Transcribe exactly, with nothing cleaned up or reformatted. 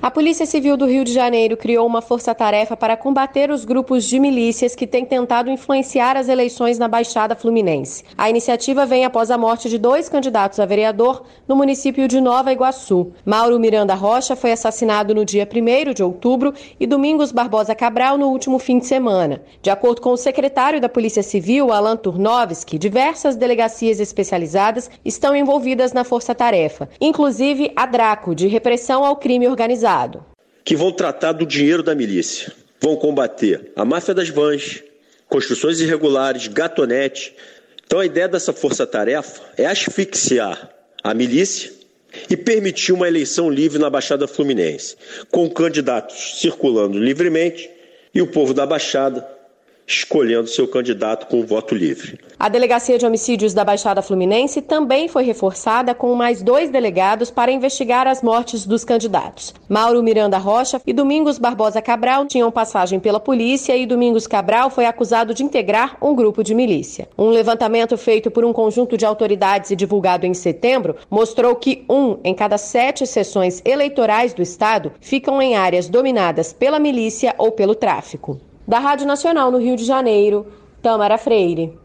A Polícia Civil do Rio de Janeiro criou uma força-tarefa para combater os grupos de milícias que têm tentado influenciar as eleições na Baixada Fluminense. A iniciativa vem após a morte de dois candidatos a vereador no município de Nova Iguaçu. Mauro Miranda Rocha foi assassinado no dia primeiro de outubro e Domingos Barbosa Cabral no último fim de semana. De acordo com o secretário da Polícia Civil, Alan Turnovski, diversas delegacias especializadas estão envolvidas na força-tarefa, inclusive a DRACO, de repressão ao crime organizado. Que vão tratar do dinheiro da milícia. Vão combater a máfia das vans, construções irregulares, gatonete. Então a ideia dessa força-tarefa é asfixiar a milícia e permitir uma eleição livre na Baixada Fluminense, com candidatos circulando livremente e o povo da Baixada escolhendo seu candidato com voto livre. A Delegacia de Homicídios da Baixada Fluminense também foi reforçada com mais dois delegados para investigar as mortes dos candidatos. Mauro Miranda Rocha e Domingos Barbosa Cabral tinham passagem pela polícia e Domingos Cabral foi acusado de integrar um grupo de milícia. Um levantamento feito por um conjunto de autoridades e divulgado em setembro mostrou que um em cada sete sessões eleitorais do estado ficam em áreas dominadas pela milícia ou pelo tráfico. Da Rádio Nacional no Rio de Janeiro, Tâmara Freire.